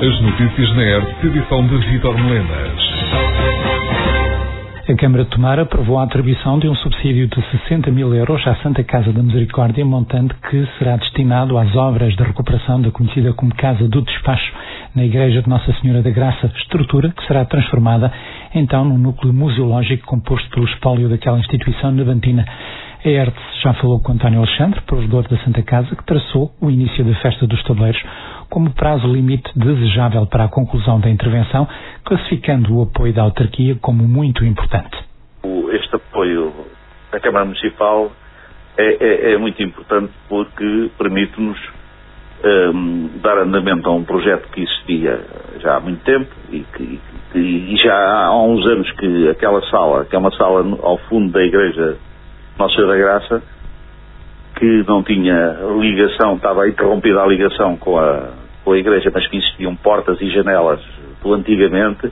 As notícias na ERTE, edição de Vítor Melenas. A Câmara de Tomar aprovou a atribuição de um subsídio de 60 mil euros à Santa Casa da Misericórdia, montante que será destinado às obras de recuperação da conhecida como Casa do Despacho, na Igreja de Nossa Senhora da Graça, estrutura que será transformada então num núcleo museológico composto pelo espólio daquela instituição navantina. A ERTE já falou com António Alexandre, provedor da Santa Casa, que traçou o início da Festa dos Tabuleiros como prazo limite desejável para a conclusão da intervenção, classificando o apoio da autarquia como muito importante. Este apoio da Câmara Municipal é muito importante porque permite-nos dar andamento a um projeto que existia já há muito tempo e já há uns anos que aquela sala, que é uma sala ao fundo da Igreja Nossa Senhora da Graça, que não tinha ligação, estava interrompida a ligação com a Igreja, mas que existiam portas e janelas do antigamente,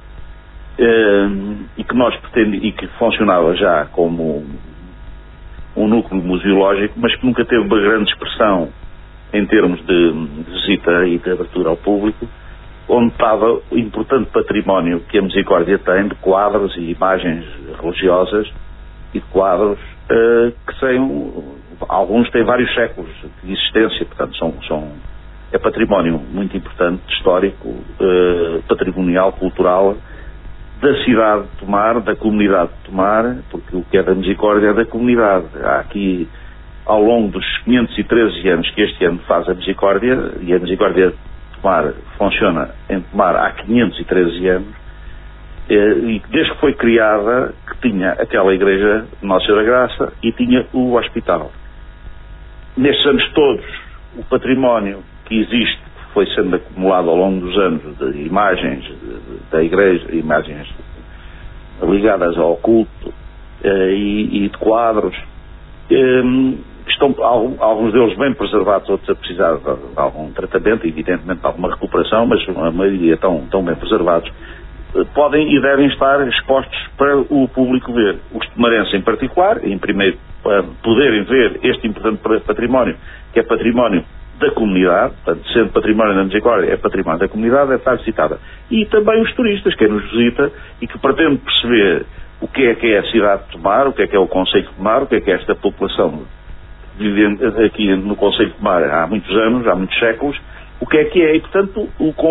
e que nós pretendíamos, e que funcionava já como um núcleo museológico, mas que nunca teve uma grande expressão em termos de visita e de abertura ao público, onde estava o importante património que a Misericórdia tem de quadros e imagens religiosas e de quadros que alguns têm vários séculos de existência, portanto é património muito importante, histórico, patrimonial, cultural, da cidade de Tomar, da comunidade de Tomar, porque o que é da Misericórdia é da comunidade. Há aqui, ao longo dos 513 anos que este ano faz a Misericórdia, e a Misericórdia de Tomar funciona em Tomar há 513 anos, e desde que foi criada, que tinha aquela Igreja de Nossa Senhora da Graça e tinha o hospital. Nestes anos todos, o património que existe, que foi sendo acumulado ao longo dos anos, de imagens da Igreja, imagens ligadas ao culto e de quadros, estão alguns deles bem preservados, outros a precisar de algum tratamento, evidentemente de alguma recuperação, mas a maioria estão bem preservados. Podem e devem estar expostos para o público ver. Os tomarenses em particular, em primeiro, para poderem ver este importante património, que é património da comunidade, portanto, sendo património da Misericórdia, é património da comunidade, deve estar visitada. E também os turistas, quem nos visita e que pretende perceber o que é a cidade de Tomar, o que é o concelho de Tomar, o que é esta população vivendo aqui no concelho de Tomar há muitos anos, há muitos séculos, o que é, e portanto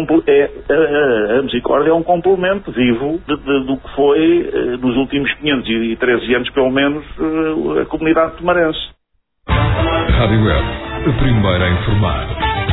a Misericórdia é um complemento vivo do que foi, nos últimos 513 anos pelo menos, a comunidade tomarense. Rádio ERTE, a primeira a informar.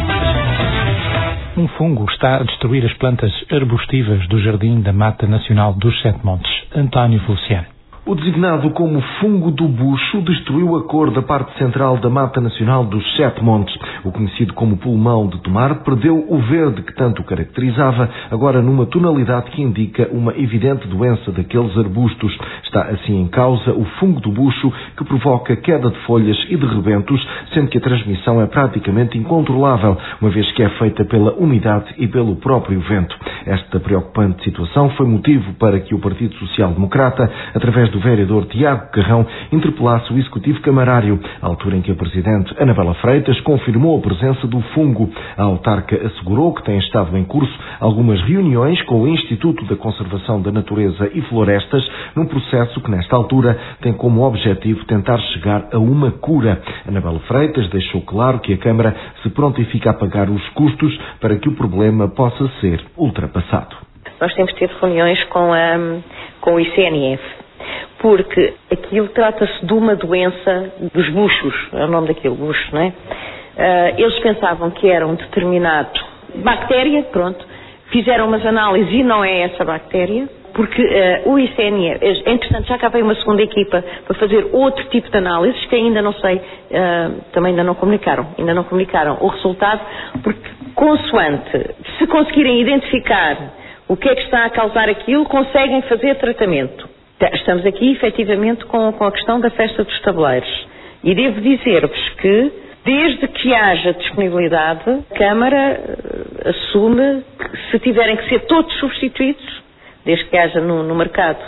Um fungo está a destruir as plantas arbustivas do Jardim da Mata Nacional dos Sete Montes. António Feliciano. O designado como fungo do bucho destruiu a cor da parte central da Mata Nacional dos Sete Montes. O conhecido como pulmão de Tomar perdeu o verde que tanto o caracterizava, agora numa tonalidade que indica uma evidente doença daqueles arbustos. Está assim em causa o fungo do bucho, que provoca queda de folhas e de rebentos, sendo que a transmissão é praticamente incontrolável, uma vez que é feita pela umidade e pelo próprio vento. Esta preocupante situação foi motivo para que o Partido Social Democrata, através do vereador Tiago Carrão, interpelasse o Executivo Camarário, à altura em que a Presidente Anabela Freitas confirmou a presença do fungo. A autarca assegurou que têm estado em curso algumas reuniões com o Instituto da Conservação da Natureza e Florestas, num processo que, nesta altura, tem como objetivo tentar chegar a uma cura. Anabela Freitas deixou claro que a Câmara se prontifica a pagar os custos para que o problema possa ser ultrapassado. Nós temos tido reuniões com o ICNF, porque aquilo trata-se de uma doença dos buchos, é o nome daquilo, bucho, não é? Eles pensavam que era um determinado bactéria, pronto, fizeram umas análises e não é essa bactéria, porque o ICNF, entretanto já cá veio uma segunda equipa para fazer outro tipo de análises, que ainda não sei, também ainda não comunicaram o resultado, porque consoante, se conseguirem identificar o que é que está a causar aquilo, conseguem fazer tratamento. Estamos aqui, efetivamente, com a questão da Festa dos Tabuleiros. E devo dizer-vos que, desde que haja disponibilidade, a Câmara assume que, se tiverem que ser todos substituídos, desde que haja no mercado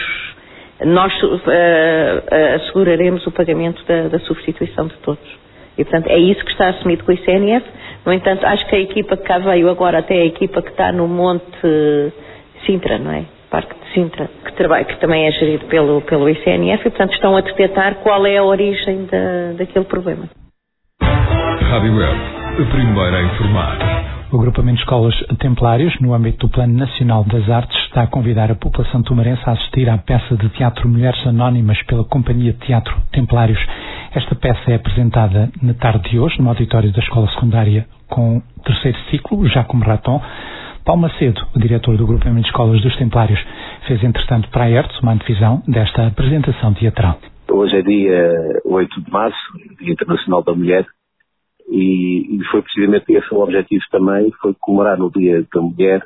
nós asseguraremos o pagamento da substituição de todos. E, portanto, é isso que está assumido com o ICNF. No entanto, acho que a equipa que cá veio agora, até a equipa que está no Monte Sintra, não é? Parque de Sintra, que também é gerido pelo ICNF, e, portanto, estão a detectar qual é a origem daquele problema. Rádio Web, a primeira a informar. O agrupamento de escolas Templários, no âmbito do Plano Nacional das Artes, está a convidar a população tomarense a assistir à peça de teatro Mulheres Anónimas pela Companhia de Teatro Templários. Esta peça é apresentada na tarde de hoje no auditório da Escola Secundária com o terceiro ciclo, Jacome Raton. Paulo Macedo, o diretor do agrupamento de escolas dos Templários, fez entretanto para a ERTS uma antevisão desta apresentação teatral. Hoje é dia 8 de março, Dia Internacional da Mulher, e foi precisamente esse o objetivo também, foi comemorar no Dia da Mulher,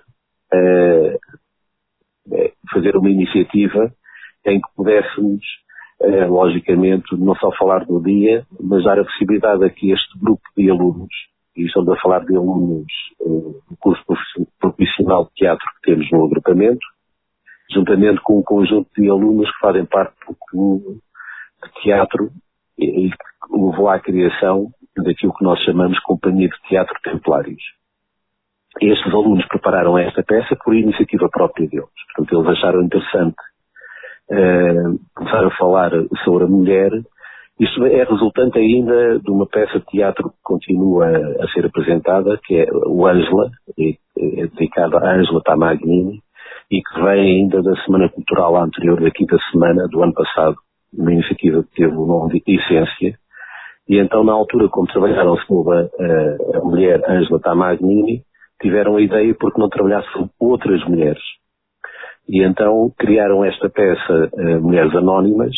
fazer uma iniciativa em que pudéssemos, logicamente, não só falar do dia, mas dar a possibilidade a que este grupo de alunos, e estamos a falar de alunos do curso profissional de teatro que temos no agrupamento, juntamente com um conjunto de alunos que fazem parte do clube de teatro e que levou à criação daquilo que nós chamamos Companhia de Teatro Templários. Estes alunos prepararam esta peça por iniciativa própria deles. Portanto, eles acharam interessante começar a falar sobre a mulher. Isto é resultante ainda de uma peça de teatro que continua a ser apresentada, que é o Ângela, é dedicada a Ângela Tamagnini, e que vem ainda da Semana Cultural anterior, da quinta semana do ano passado, uma iniciativa que teve o nome de Essência. E então, na altura, como trabalharam sobre a mulher Ângela Tamagnini, tiveram a ideia porque não trabalhasse sobre outras mulheres. E então criaram esta peça, Mulheres Anónimas,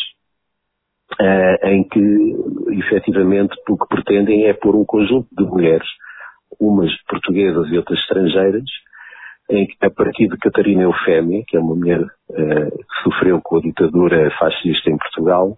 em que, efetivamente, o que pretendem é pôr um conjunto de mulheres, umas portuguesas e outras estrangeiras, em que, a partir de Catarina Eufémia, que é uma mulher que sofreu com a ditadura fascista em Portugal,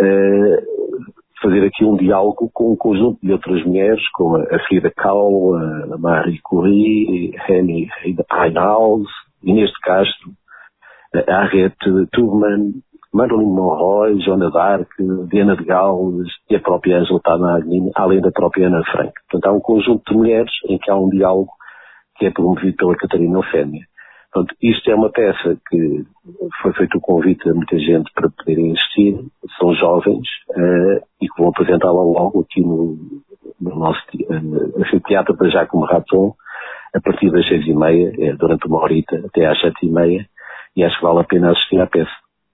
fazer aqui um diálogo com um conjunto de outras mulheres, como a Frida Kahlo, a Marie Curie, Henny Heinhaus, Inês de Castro, a Harriet Tubman, Marilyn Monroe, Joana d'Arc, Diana de Gaulle e a própria Ângela Tamagnini, além da própria Ana Frank. Portanto, há um conjunto de mulheres em que há um diálogo que é promovido pela Catarina Eufémia. Portanto, isto é uma peça que foi feito o convite a muita gente para poderem assistir, são jovens e que vão apresentá-la logo aqui no nosso teatro da Jacome Raton, a partir das 6h30, durante uma horita, até às 7h30, e acho que vale a pena assistir à peça.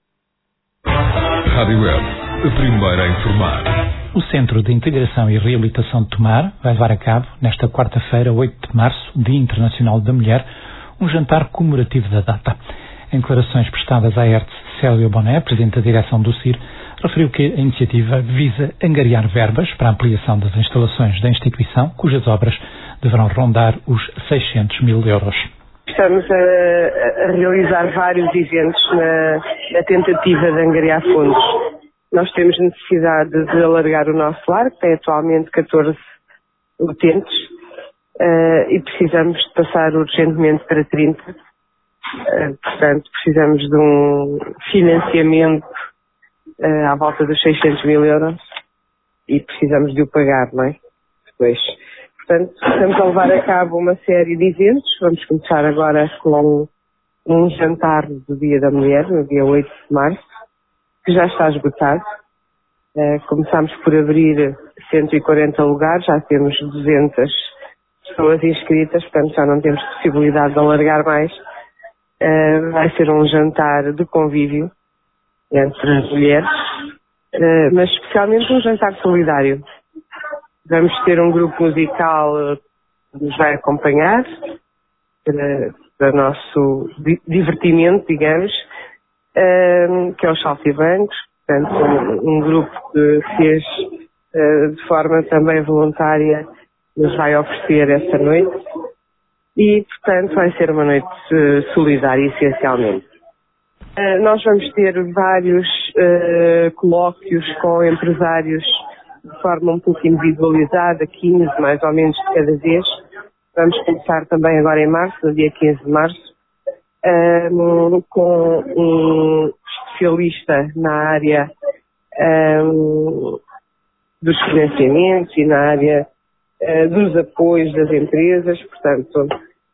Rádio Web, a primeira a informar. O Centro de Integração e Reabilitação de Tomar vai levar a cabo, nesta quarta-feira, 8 de março, Dia Internacional da Mulher, um jantar comemorativo da data. Em declarações prestadas à ERTS, Célia Boné, presidente da direção do CIR, referiu que a iniciativa visa angariar verbas para a ampliação das instalações da instituição, cujas obras deverão rondar os 600 mil euros. Estamos a realizar vários eventos na tentativa de angariar fundos. Nós temos necessidade de alargar o nosso lar, que tem atualmente 14 utentes, e precisamos de passar urgentemente para 30. Portanto, precisamos de um financiamento à volta dos 600 mil euros e precisamos de o pagar, não é? Depois. Portanto, estamos a levar a cabo uma série de eventos. Vamos começar agora com um jantar do Dia da Mulher, no dia 8 de março, que já está esgotado. Começámos por abrir 140 lugares, já temos 200 pessoas inscritas, portanto já não temos possibilidade de alargar mais. Vai ser um jantar de convívio entre as mulheres, mas especialmente um jantar solidário. Vamos ter um grupo musical que nos vai acompanhar para o nosso divertimento, digamos, que é o Saltibancos, portanto um grupo que fez de forma também voluntária, nos vai oferecer esta noite e, portanto, vai ser uma noite solidária, essencialmente. Nós vamos ter vários colóquios com empresários de forma um pouco individualizada, 15 mais ou menos de cada vez. Vamos começar também agora em março, no dia 15 de março, com um especialista na área dos financiamentos e na área dos apoios das empresas. Portanto,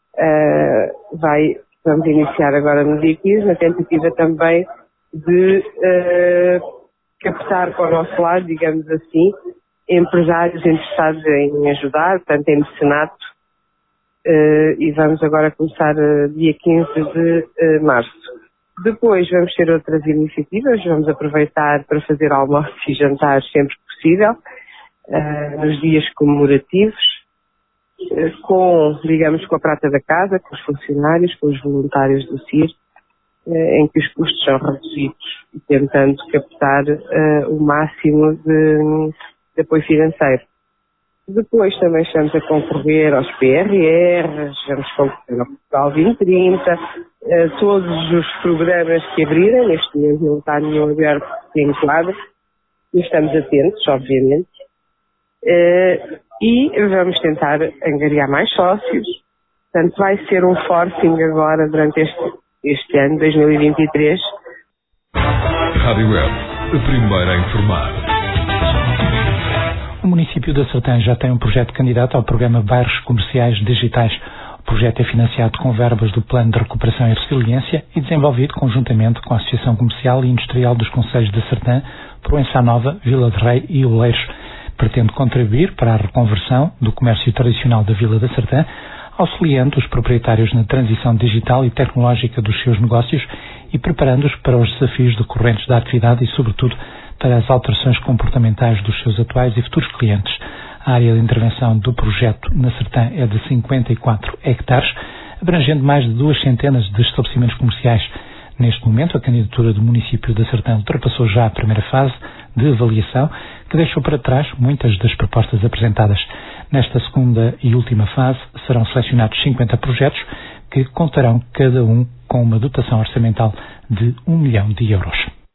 vamos iniciar agora no dia 15, na tentativa também de captar para o nosso lado, digamos assim, empresários interessados em ajudar, portanto, em mecenato, e vamos agora começar dia 15 de março. Depois vamos ter outras iniciativas, vamos aproveitar para fazer almoços e jantares sempre que possível, nos dias comemorativos, com a prata da casa, com os funcionários, com os voluntários do CIR, em que os custos são reduzidos e tentando captar o máximo de apoio financeiro. Depois também estamos a concorrer aos PRRs, vamos concorrer ao Portugal 2030, todos os programas que abrirem, neste momento não está nenhum aberto em quadro, e estamos atentos, obviamente, e vamos tentar angariar mais sócios. Portanto, vai ser um forcing agora durante este ano, 2023. Rádio Web, a primeira a informar. O município da Sertã já tem um projeto candidato ao programa Bairros Comerciais Digitais. O projeto é financiado com verbas do Plano de Recuperação e Resiliência e desenvolvido conjuntamente com a Associação Comercial e Industrial dos Concelhos de Sertã, Proença Nova, Vila de Rei e Oleiros. Pretende contribuir para a reconversão do comércio tradicional da Vila da Sertã, auxiliando os proprietários na transição digital e tecnológica dos seus negócios e preparando-os para os desafios decorrentes da atividade e, sobretudo, para as alterações comportamentais dos seus atuais e futuros clientes. A área de intervenção do projeto na Sertã é de 54 hectares, abrangendo mais de 200 de estabelecimentos comerciais. Neste momento, a candidatura do município da Sertã ultrapassou já a primeira fase de avaliação, que deixou para trás muitas das propostas apresentadas. Nesta segunda e última fase, serão selecionados 50 projetos que contarão cada um com uma dotação orçamental de 1 milhão de euros.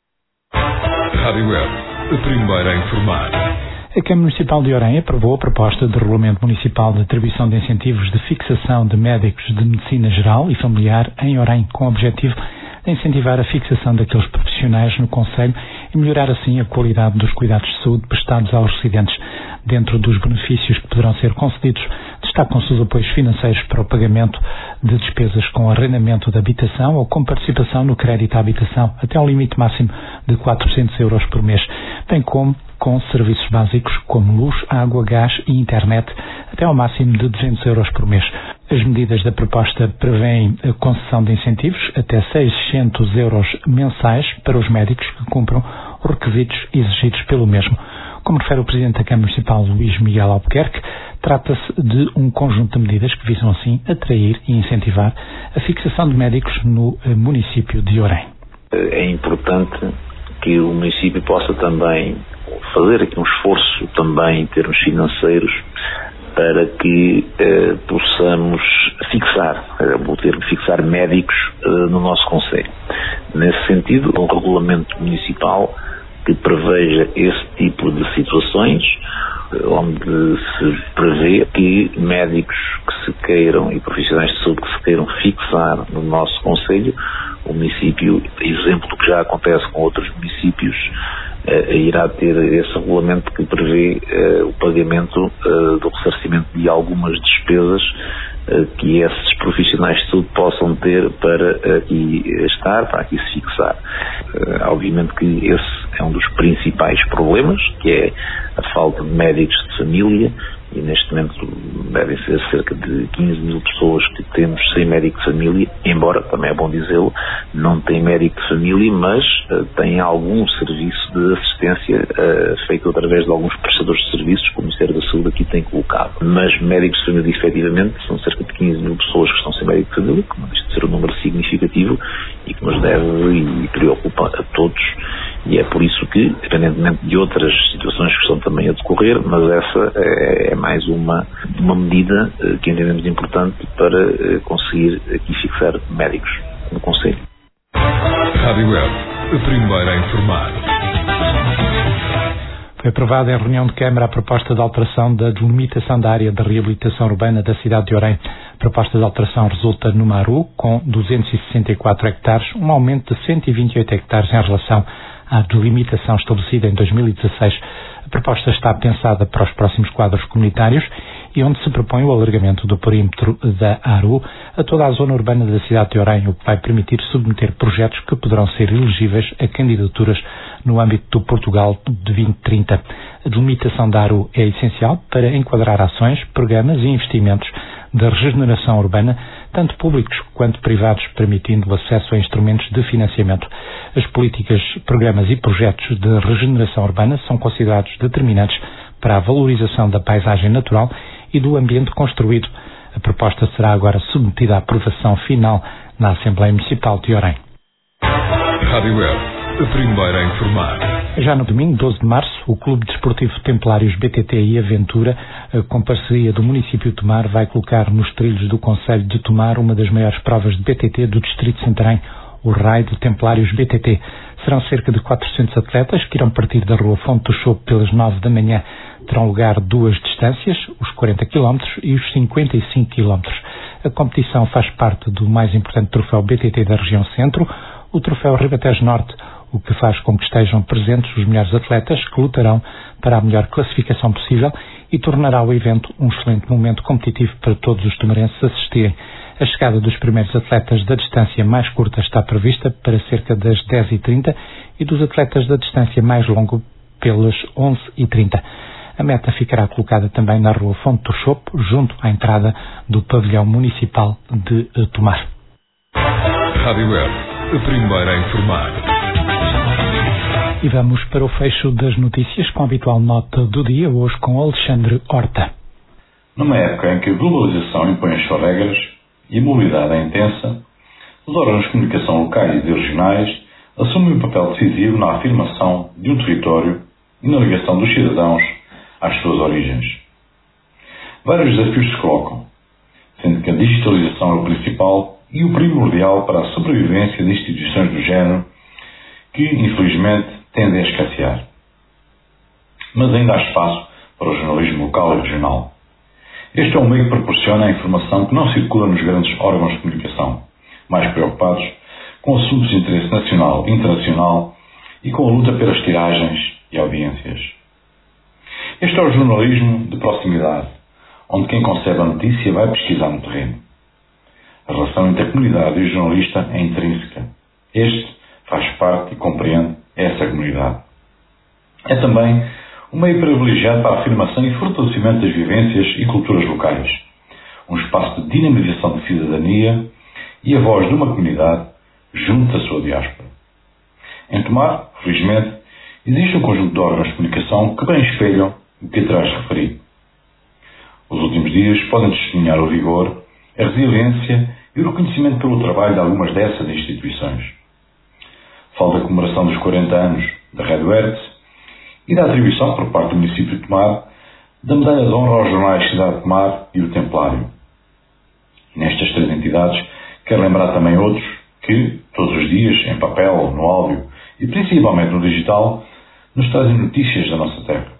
Rádio Web, a primeira a informar. A Câmara Municipal de Orem aprovou a proposta de Regulamento Municipal de Atribuição de Incentivos de Fixação de Médicos de Medicina Geral e Familiar em Orem, com o objetivo de incentivar a fixação daqueles profissionais no concelho e melhorar assim a qualidade dos cuidados de saúde prestados aos residentes. Dentro dos benefícios que poderão ser concedidos, destacam-se os apoios financeiros para o pagamento de despesas com arrendamento de habitação ou com participação no crédito à habitação, até um limite máximo de 400 euros por mês, bem como com serviços básicos como luz, água, gás e internet, até ao máximo de 200 euros por mês. As medidas da proposta prevêem a concessão de incentivos até 600 euros mensais para os médicos que cumpram os requisitos exigidos pelo mesmo. Como refere o Presidente da Câmara Municipal, Luís Miguel Albuquerque, trata-se de um conjunto de medidas que visam assim atrair e incentivar a fixação de médicos no município de Orem. É importante que o município possa também fazer aqui um esforço também em termos financeiros para que possamos fixar médicos no nosso concelho. Nesse sentido, um regulamento municipal que preveja esse tipo de situações, onde se prevê que médicos que se queiram e profissionais de saúde que se queiram fixar no nosso concelho, o município, exemplo do que já acontece com outros municípios, irá ter esse regulamento que prevê o pagamento do ressarcimento de algumas despesas que esses profissionais de saúde possam ter para aqui estar, para aqui se fixar. Obviamente que esse é um dos principais problemas, que é a falta de médicos de família, e neste momento devem ser cerca de 15 mil pessoas que temos sem médico de família, embora, também é bom dizê-lo, não tem médico de família, mas tem algum serviço de assistência feito através de alguns prestadores de serviços que o Ministério da Saúde aqui tem colocado. Mas médicos de família, efetivamente, são cerca de 15 mil pessoas que estão sem médico de família, que não deixa de ser um número significativo e que nos deve e preocupa a todos. E é por isso que, independentemente de outras situações que estão também a decorrer, mas essa é mais uma medida que entendemos importante para conseguir aqui fixar médicos no concelho. Rádio Web, a primeira a informar. Foi aprovada em reunião de Câmara a proposta de alteração da delimitação da área de reabilitação urbana da cidade de Orem. A proposta de alteração resulta numa ARU com 264 hectares, um aumento de 128 hectares em relação à delimitação estabelecida em 2016. A proposta está pensada para os próximos quadros comunitários e onde se propõe o alargamento do perímetro da ARU a toda a zona urbana da cidade de Orem, o que vai permitir submeter projetos que poderão ser elegíveis a candidaturas no âmbito do Portugal de 2030. A delimitação da ARU é essencial para enquadrar ações, programas e investimentos da regeneração urbana, tanto públicos quanto privados, permitindo o acesso a instrumentos de financiamento. As políticas, programas e projetos de regeneração urbana são considerados determinantes para a valorização da paisagem natural e do ambiente construído. A proposta será agora submetida à aprovação final na Assembleia Municipal de Orem. Rádio Web, a primeira a informar. Já no domingo, 12 de março, o Clube Desportivo Templários BTT e Aventura, com parceria do município de Tomar, vai colocar nos trilhos do concelho de Tomar uma das maiores provas de BTT do Distrito de Santarém, o Raio de Templários BTT. Serão cerca de 400 atletas que irão partir da Rua Fonte do Chopo pelas 9 da manhã. Terão lugar duas distâncias, os 40 km e os 55 km. A competição faz parte do mais importante troféu BTT da região centro, o troféu Ribatejo Norte, o que faz com que estejam presentes os melhores atletas que lutarão para a melhor classificação possível e tornará o evento um excelente momento competitivo para todos os tomarenses assistirem. A chegada dos primeiros atletas da distância mais curta está prevista para cerca das 10h30 e dos atletas da distância mais longa pelas 11h30. A meta ficará colocada também na Rua Fonte do Chopo, junto à entrada do pavilhão municipal de Tomar. Rádio Web, a primeira a informar. E vamos para o fecho das notícias com a habitual nota do dia, hoje com Alexandre Horta. Numa época em que a globalização impõe as suas regras e a mobilidade é intensa, os órgãos de comunicação locais e regionais assumem um papel decisivo na afirmação de um território e na ligação dos cidadãos às suas origens. Vários desafios se colocam, sendo que a digitalização é o principal e o primordial para a sobrevivência de instituições do género que, infelizmente, tendem a escassear. Mas ainda há espaço para o jornalismo local e regional. Este é um meio que proporciona a informação que não circula nos grandes órgãos de comunicação, mais preocupados com assuntos de interesse nacional e internacional e com a luta pelas tiragens e audiências. Este é o jornalismo de proximidade, onde quem concebe a notícia vai pesquisar no terreno. A relação entre a comunidade e o jornalista é intrínseca. Este faz parte e compreende essa comunidade. É também um meio privilegiado para a afirmação e fortalecimento das vivências e culturas locais, um espaço de dinamização de cidadania e a voz de uma comunidade junto à sua diáspora. Em Tomar, felizmente, existe um conjunto de órgãos de comunicação que bem espelham o que atrás referi. Os últimos dias podem testemunhar o vigor, a resiliência e o reconhecimento pelo trabalho de algumas dessas instituições. Falo da comemoração dos 40 anos da Rádio Hertz e da atribuição por parte do município de Tomar da medalha de honra aos jornais Cidade de Tomar e o Templário. Nestas três entidades, quero lembrar também outros que, todos os dias, em papel, no áudio e principalmente no digital, nos trazem notícias da nossa terra.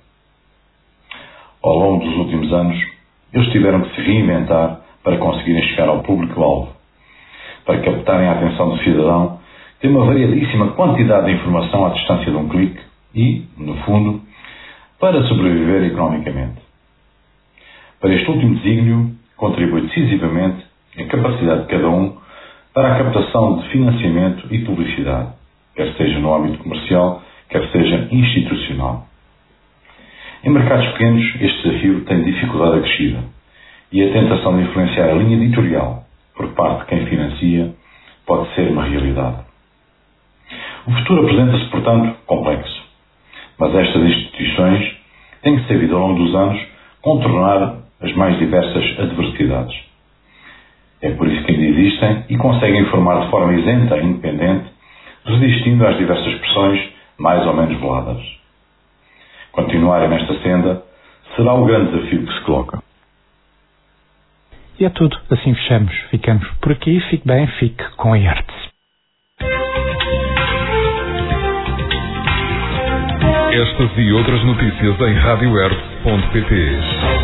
Ao longo dos últimos anos, eles tiveram que se reinventar para conseguirem chegar ao público-alvo, para captarem a atenção do cidadão, ter uma variadíssima quantidade de informação à distância de um clique e, no fundo, para sobreviver economicamente. Para este último desígnio, contribui decisivamente a capacidade de cada um para a captação de financiamento e publicidade, quer seja no âmbito comercial, quer seja institucional. Em mercados pequenos, este desafio tem dificuldade acrescida e a tentação de influenciar a linha editorial por parte de quem financia pode ser uma realidade. O futuro apresenta-se, portanto, complexo, mas estas instituições têm sabido, ao longo dos anos, contornar as mais diversas adversidades. É por isso que ainda existem e conseguem informar de forma isenta e independente, resistindo às diversas pressões mais ou menos veladas. Continuarem nesta senda será o grande desafio que se coloca. E é tudo. Assim fechamos. Ficamos por aqui. Fique bem, fique com a Hertz. Estas e outras notícias em radiohertz.pt.